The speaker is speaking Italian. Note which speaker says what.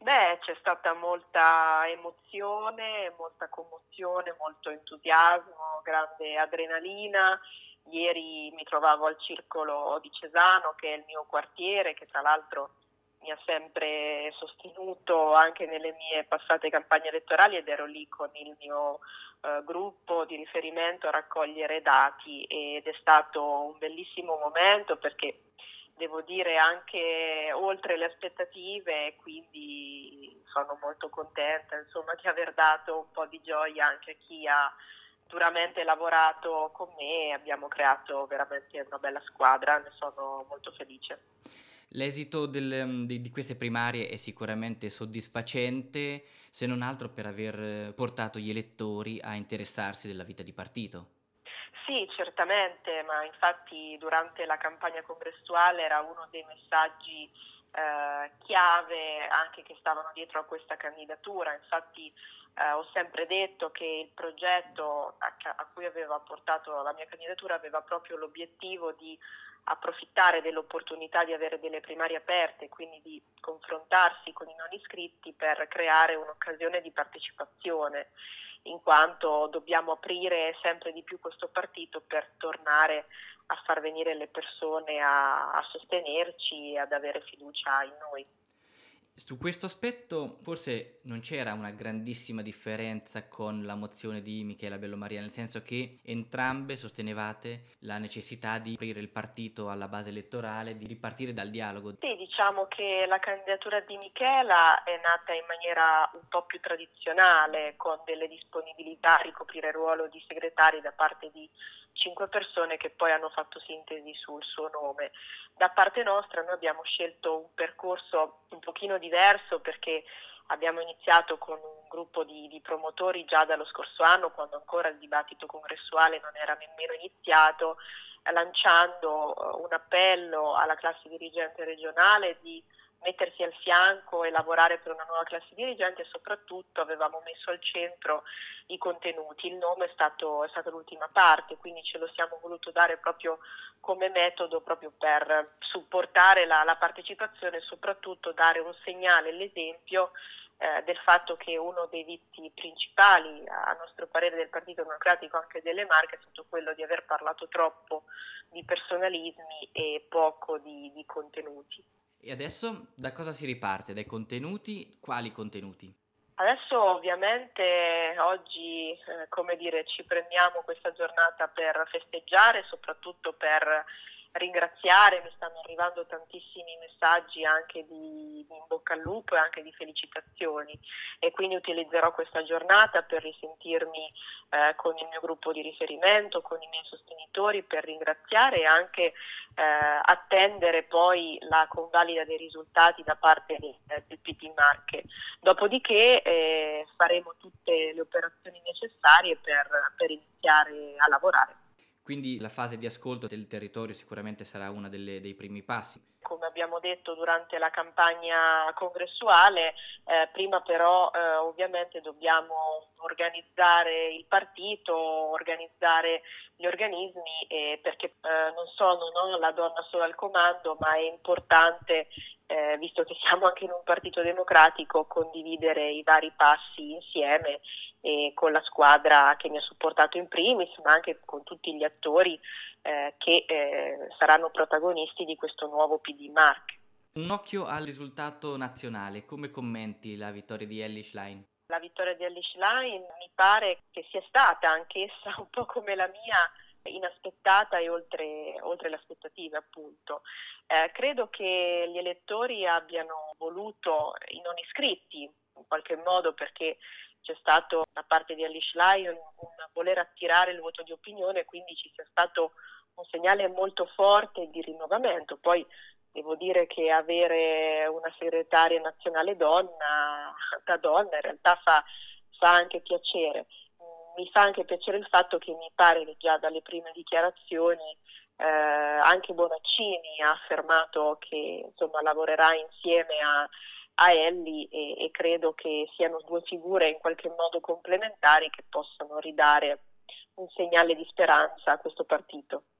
Speaker 1: Beh, c'è stata molta emozione, molta commozione, molto entusiasmo, grande adrenalina. Ieri mi trovavo al Circolo di Cesano, che è il mio quartiere, che tra l'altro mi ha sempre sostenuto anche nelle mie passate campagne elettorali, ed ero lì con il mio gruppo di riferimento a raccogliere dati, ed è stato un bellissimo momento perché devo dire anche oltre le aspettative, quindi sono molto contenta insomma di aver dato un po' di gioia anche a chi ha duramente lavorato con me. Abbiamo creato veramente una bella squadra, ne sono molto felice.
Speaker 2: L'esito di queste primarie è sicuramente soddisfacente, se non altro per aver portato gli elettori a interessarsi della vita di partito.
Speaker 1: Sì, certamente, ma infatti durante la campagna congressuale era uno dei messaggi chiave anche che stavano dietro a questa candidatura. Infatti ho sempre detto che il progetto a cui aveva portato la mia candidatura aveva proprio l'obiettivo di approfittare dell'opportunità di avere delle primarie aperte, quindi di confrontarsi con i non iscritti per creare un'occasione di partecipazione, in quanto dobbiamo aprire sempre di più questo partito per tornare a far venire le persone a sostenerci e ad avere fiducia in noi.
Speaker 2: Su questo aspetto forse non c'era una grandissima differenza con la mozione di Michela Bellomaria, nel senso che entrambe sostenevate la necessità di aprire il partito alla base elettorale, di ripartire dal dialogo.
Speaker 1: Sì, diciamo che la candidatura di Michela è nata in maniera un po' più tradizionale, con delle disponibilità a ricoprire il ruolo di segretaria da parte di 5 persone che poi hanno fatto sintesi sul suo nome. Da parte nostra noi abbiamo scelto un percorso un pochino diverso, perché abbiamo iniziato con un gruppo di promotori già dallo scorso anno, quando ancora il dibattito congressuale non era nemmeno iniziato, lanciando un appello alla classe dirigente regionale di mettersi al fianco e lavorare per una nuova classe dirigente, e soprattutto avevamo messo al centro i contenuti. Il nome è stata l'ultima parte, quindi ce lo siamo voluto dare proprio come metodo, proprio per supportare la partecipazione e soprattutto dare un segnale, l'esempio del fatto che uno dei vizi principali, a nostro parere, del Partito Democratico, anche delle Marche, è stato quello di aver parlato troppo di personalismi e poco di contenuti.
Speaker 2: E adesso da cosa si riparte? Dai contenuti? Quali contenuti?
Speaker 1: Adesso ovviamente oggi, come dire, ci prendiamo questa giornata per festeggiare, soprattutto per ringraziare. Mi stanno arrivando tantissimi messaggi anche di in bocca al lupo e anche di felicitazioni, e quindi utilizzerò questa giornata per risentirmi con il mio gruppo di riferimento, con i miei sostenitori, per ringraziare e anche attendere poi la convalida dei risultati da parte del PD Marche. Dopodiché faremo tutte le operazioni necessarie per iniziare a lavorare.
Speaker 2: Quindi la fase di ascolto del territorio sicuramente sarà una dei primi passi.
Speaker 1: Come abbiamo detto durante la campagna congressuale, prima però ovviamente dobbiamo organizzare il partito, organizzare gli organismi, perché non sono, no, la donna sola al comando, ma è importante, visto che siamo anche in un partito democratico, condividere i vari passi insieme e con la squadra che mi ha supportato in primis, ma anche con tutti gli attori che saranno protagonisti di questo nuovo PD Marche.
Speaker 2: Un occhio al risultato nazionale, come commenti la vittoria di Elly Schlein?
Speaker 1: La vittoria di Elly Schlein mi pare che sia stata anch'essa un po' come la mia, inaspettata e oltre le aspettative, appunto. Credo che gli elettori abbiano voluto i non iscritti in qualche modo, perché c'è stato da parte di Elly Schlein un voler attirare il voto di opinione, quindi ci sia stato un segnale molto forte di rinnovamento. Poi devo dire che avere una segretaria nazionale donna, da donna, in realtà fa anche piacere. Mi fa anche piacere il fatto che mi pare che già dalle prime dichiarazioni anche Bonaccini ha affermato che insomma lavorerà insieme a Elly, e credo che siano due figure in qualche modo complementari che possano ridare un segnale di speranza a questo partito.